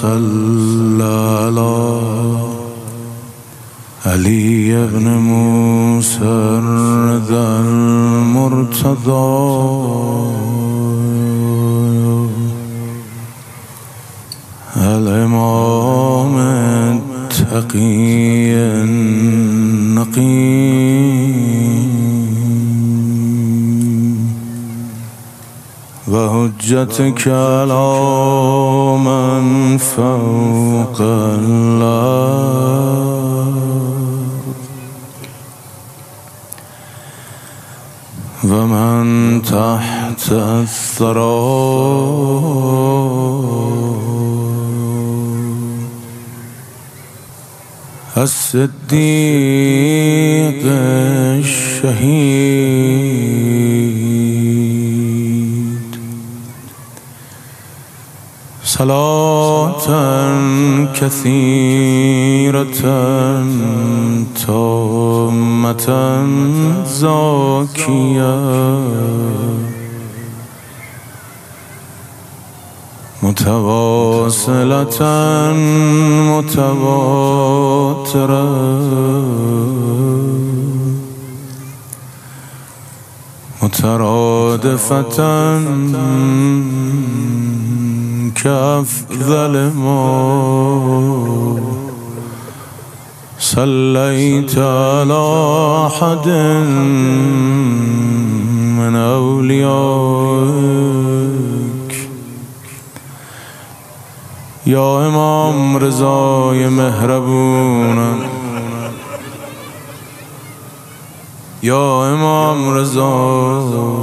صل على علي بن موسى الرضا المرتضى الإمام التقي النقي وحجتك على من فوق الأرض ومن تحت الثرى الصديق الشهيد صلاة كثيرة تامة زاكية متواصلة متواترة مترادفة كأفضل ما صليت على أحد من أوليائك یا امام رضای مهربونم، یا امام رضا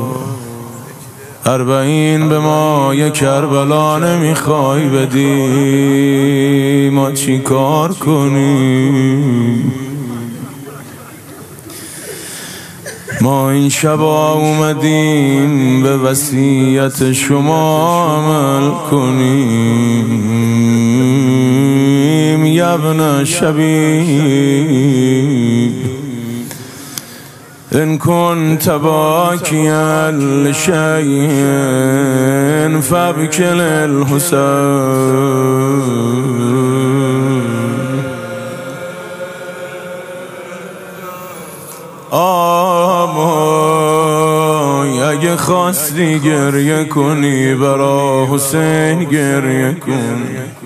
اربعین به ما یک کربلا نمیخوای بدی، ما چی کار کنیم؟ ما این شبا اومدیم به وصیت شما عمل کنیم. یا ابن شبیب ان كنت باكيا لشيء فابك للحسين. اگه خواستی گریه کنی برا حسین گریه کن،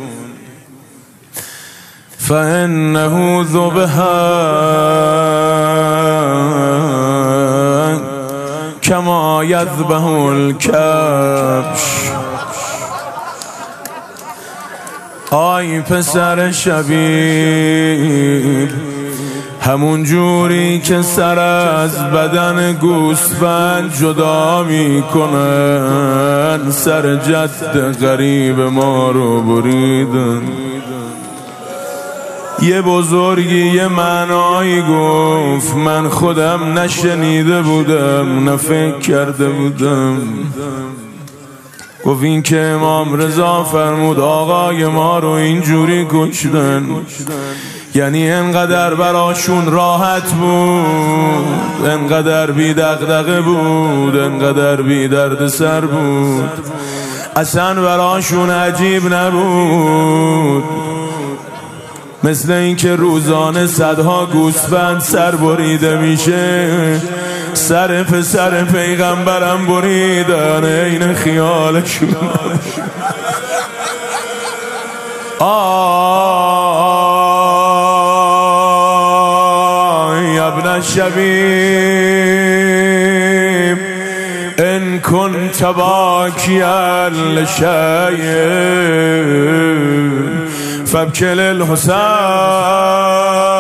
فإنه ذبح كما يذبح الكبش. آی پسر شبیب، همون جوری که سر از بدن گوسفند جدا میکنن سر جد غریب ما رو بریدن. یه بزرگی یه معنایی گفت من خودم نشنیده بودم نه فکر کرده بودم. گفت این که امام رضا فرمود آقای ما رو اینجوری کشتن، یعنی انقدر براشون راحت بود، انقدر بی دغدغه بود، انقدر بی درد سر بود، اصلا براشون عجیب نبود. مثل این که روزانه صدها گوسفند سر بریده میشه، سر پسر پیغمبرم بریدن این خیالشون. ابن الشبیب ان كنت باكيا لشيء فابكي للحسين.